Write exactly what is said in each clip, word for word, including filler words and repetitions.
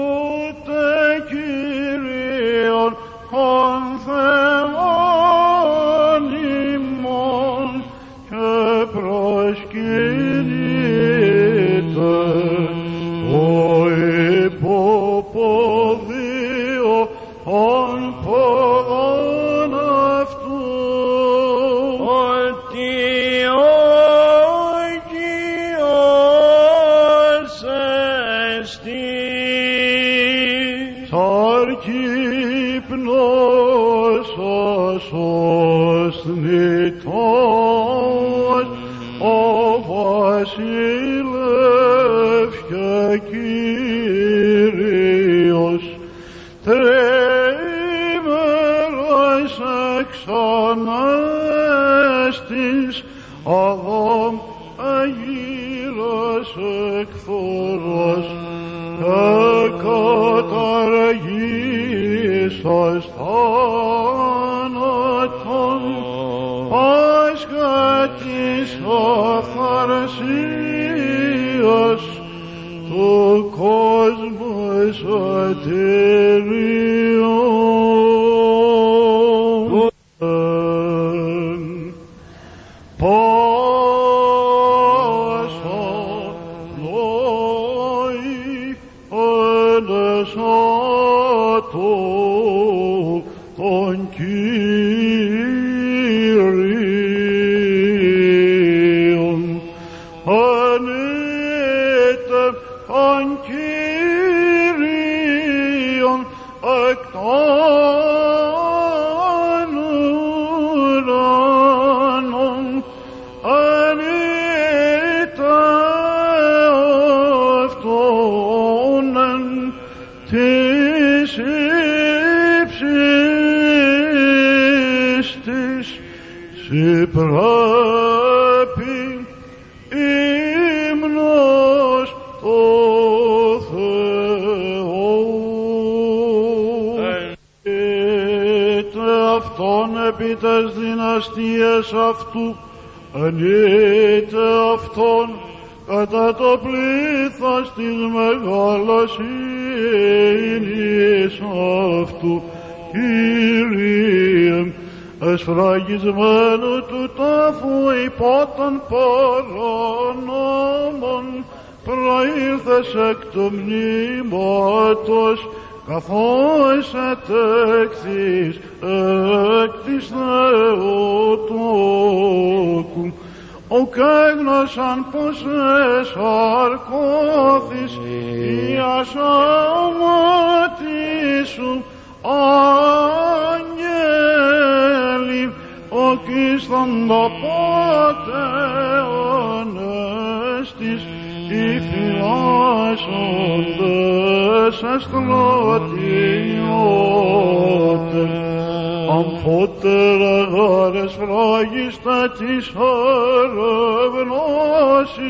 ούτε Κύριον των Θεών ημών και προσκυνείται ο υποποδίο των ποδών αυτού, ότι ο Κύριος εστί. Σαρκύπνος ασώς νητός, ο βασιλεύς και Κύριος, τρίμερος εξ ανέστης, αδάμ αγύρας εκφορός, και καταργήσας θάνατον, Πάσχα της αυθαρσίας, του κόσμου σωτηριών. Πάσα λόγη ενεσάτω των Κύριων, ανήτε των Κύριων εκ των ουρανών, ανήτε αυτόν εν της ύψης της, σοι πρέπει ύμνος το Θεό. Ενείτε αυτόν επί τες δυναστείες αυτού, ενείτε αυτόν κατά το πλήθος της μεγαλοσύνης αυτού, Κύριε, εσφραγισμένου του τάφου υπό των παρανόμων, προήλθες εκ του μνήματος, καθώς ετέχθης εκ της Θεοτόκου, ο καίγνωσαν πως εσαρκώθης η ασώματι σου άγγελοι, ο κίστοντα πατεώνες οι φυλάσσοντες εστρατιώτες, αμφότερα γάρες φράγιστα της ερευνώση,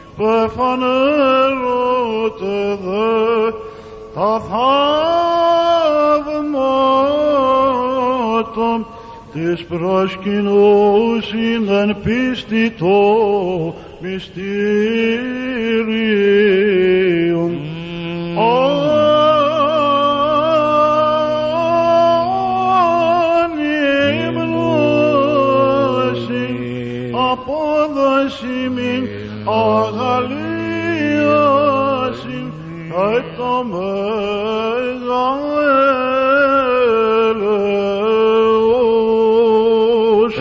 πεφανέρωτε δε τα θαύματα της προσκυνούσιν εν πίστη το μυστήριον. Απόδοση μην αγαλίαση και το μεγαλέως.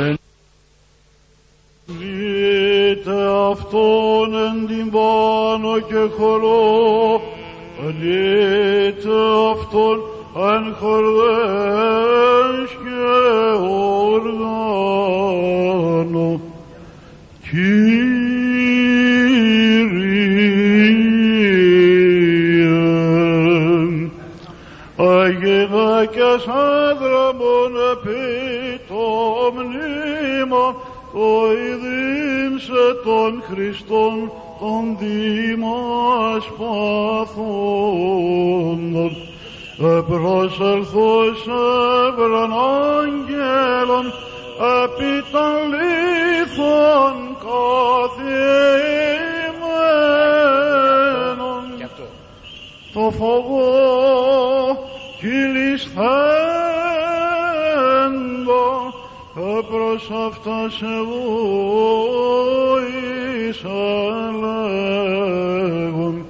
Ενείτε αυτόν εν την πάνω και χορό, ενείτε αυτόν εν χορδές και οργάνο. Κύριε, αγενάκιας άδραμον επί το μνήμα, το ειδήμσε των Χριστών των δήμας παθόντων, επροσελθούς εύραν άγγελων επί των λίθων καθημένων, στο φόβο κυλισθέντο, και προς αυτά σε βόησα λέγον.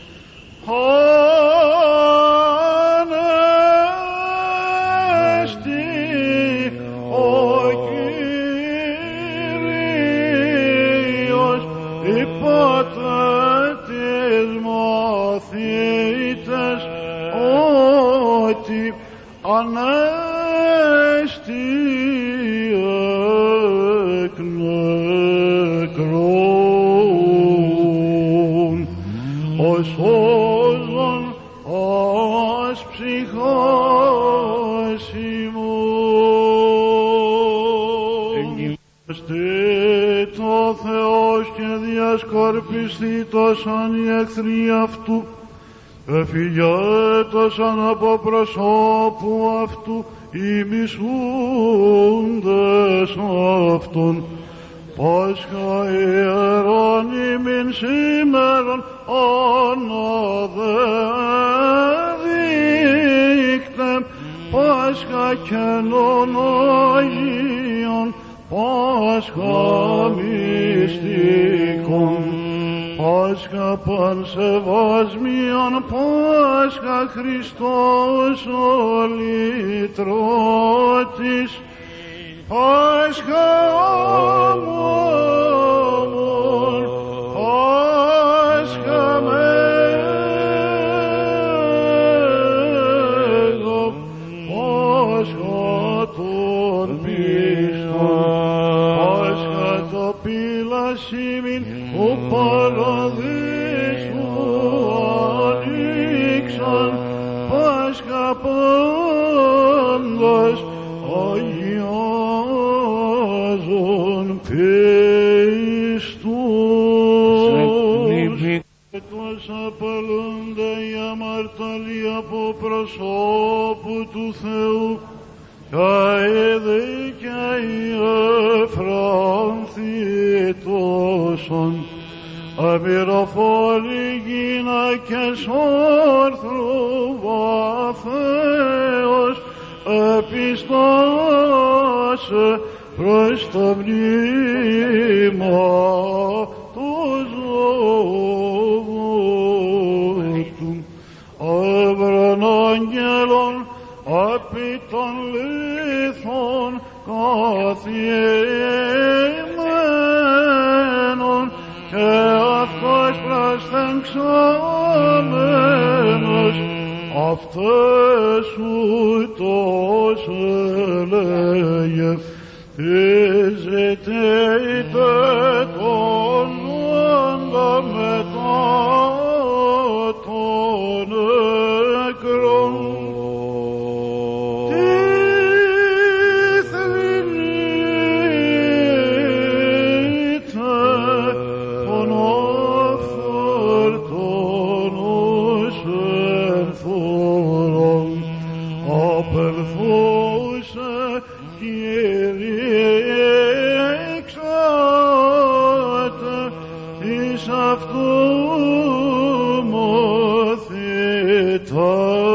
Ανέστη ο Κύριος, είπατε τις μαθήτες ότι ανέστη εκ νεκρών, ως σώζον ας ψυχάς ημών. Εγκυμναστεί το Θεός και διασκορπιστήτωσαν οι εχθροί αυτού, εφηγέτωσαν από προσώπου αυτού οι μισούντες αυτον. Πάσχα ιερών ημίν σήμερον αναδέδεικτεμ, Πάσχα καινών Αγίων, Πάσχα μυστικών, Πάσχα πανσεβασμίων, Πάσχα Χριστός ο λυτρωτής, Πάσχα όμορφων, Πάσχα μέγων, Πάσχα των πιστών, Πάσχα το πυλασίμην ο παραδείσου ανοίξαν, Πάσχα πάντας αγιάζων πιστούς. Εκτός απαλλούνται η αμαρταλία από προσώπου του Θεού, και οι δίκαιοι εφρανθήτωσαν, αμυροφόροι γυναίκες όρθρου βαθέως, επιστάσε προς το μνήμα του ζώου του. Έβρεν άγγελον επί των λίθων καθιεμένων, και αυτός προσθεξόμενος αυτές ούτως έλεγε, τι ζητείτε τον ζώντα μετά των νεκρών. Τι θρηνείτε των αφορτώνους ενθόρων, απελθούσε Κύριε εξάτε εις αυτού μαθητάς.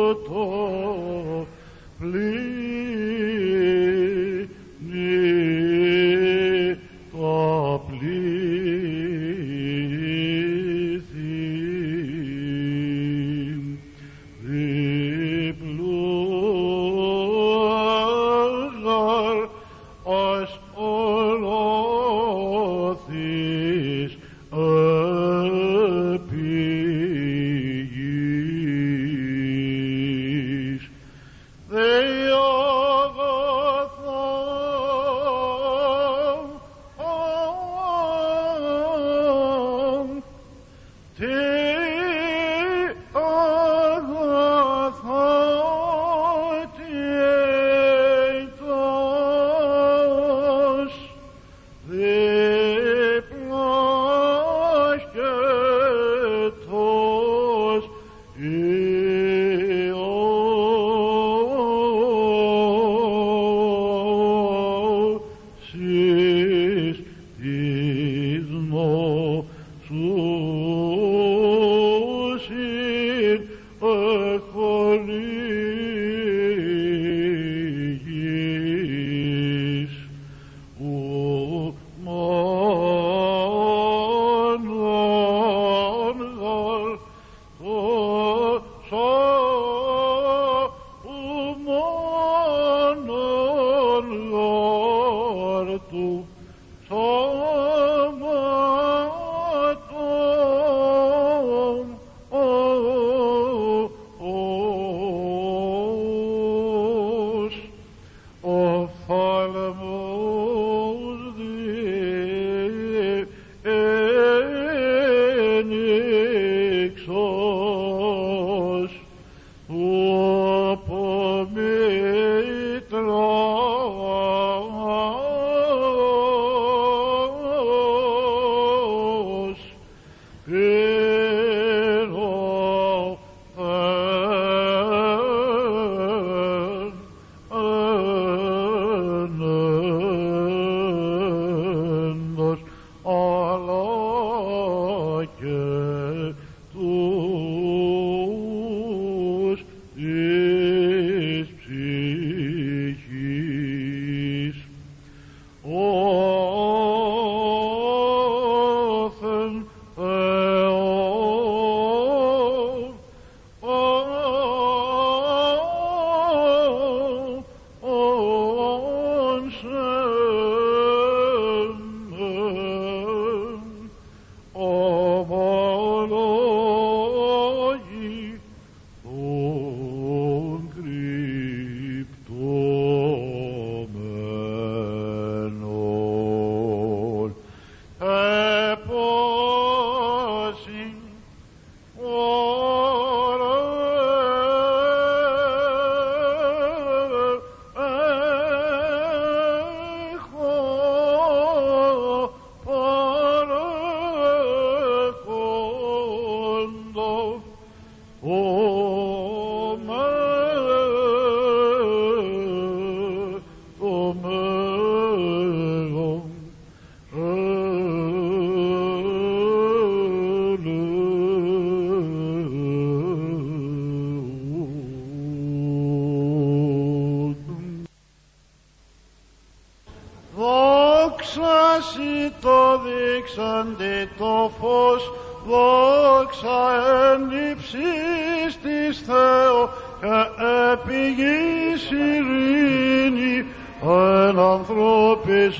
το πλήνει τα πλήθη διπλούζαρ ως ολόθης επί γης. They δείξαντε το φως, δόξα εν ύψης της Θεό και επί γης ειρήνη εν ανθρώπης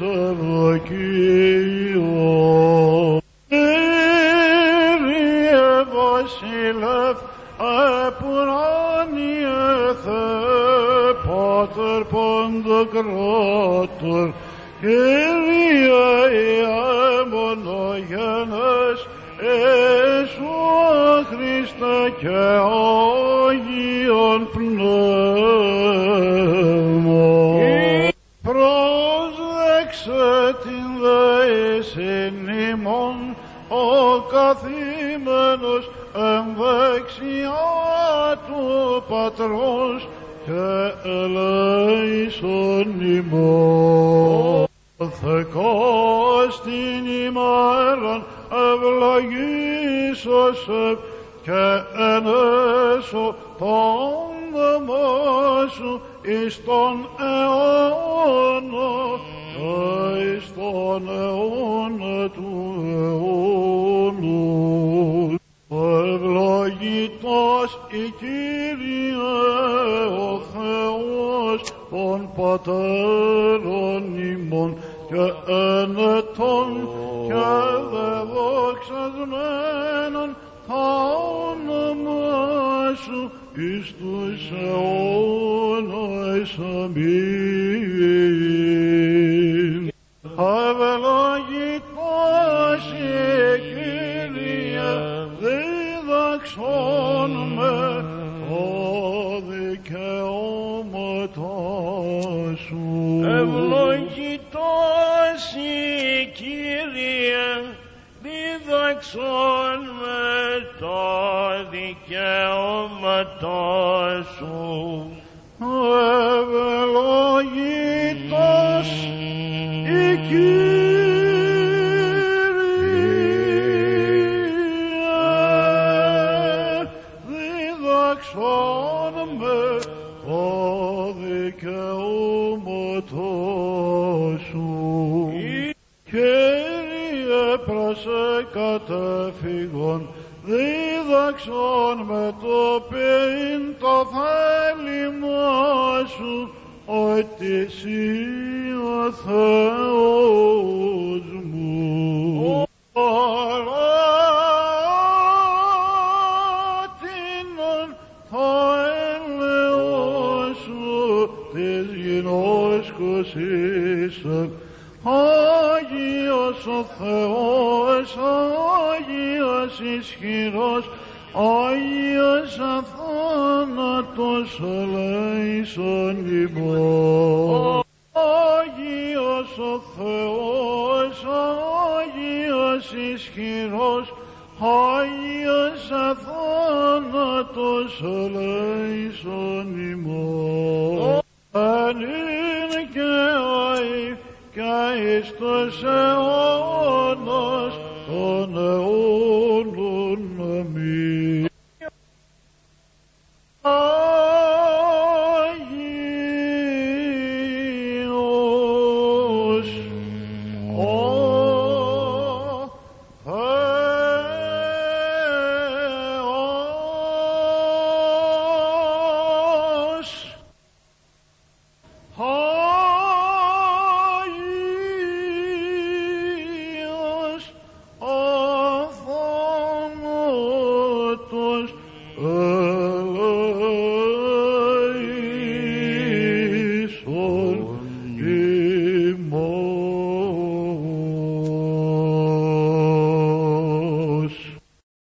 ευδοκίων. Κύριε βασιλεύ επουράνιε Θεέ, Πάτερ παντοκράτορ, Κύριε μονογενές Ιησού Χριστέ και Άγιον Πνεύμα, πρόσδεξε την δεήσιν ημών ο καθήμενος εν δεξιά του Πατρός και ελέησον ημών. Θεκάστην ημέραν ευλογήσωσε και ενέσω τον όνομα σου εις τον αιώνα και εις τον αιώνα του αιώνου. Ευλογητός η Κύριε ο Θεός των πατέρων ημών και ενετών και δεδοξασμένων τα όνομα σου εις τους αιώνας. Αμήν. Ευλογητός η Κύριε δίδαξον με τα δικαιώματα σου. Ευλογητός η Κύριε δίδαξον με τα δικαιώματα σου. Ευλογητός η Κύριε δίδαξον με τα δικαιώματα σου. Κύριε προσε κατέφυγον δίδαξον με το ποιήν το θέλημά σου ότι εσύ ο Θεός μου. Παράτηνον το έλεος σου της γινώσκος ίσακ. Άγιος ο Θεός, Άγιος ισχυρός, Άγιος αθάνατος ελέησον ημών. Άγιος ο Θεός, Άγιος ισχυρός, Άγιος αθάνατος ελέησον ημών. Εν είναι και αη και εις τους αιώνας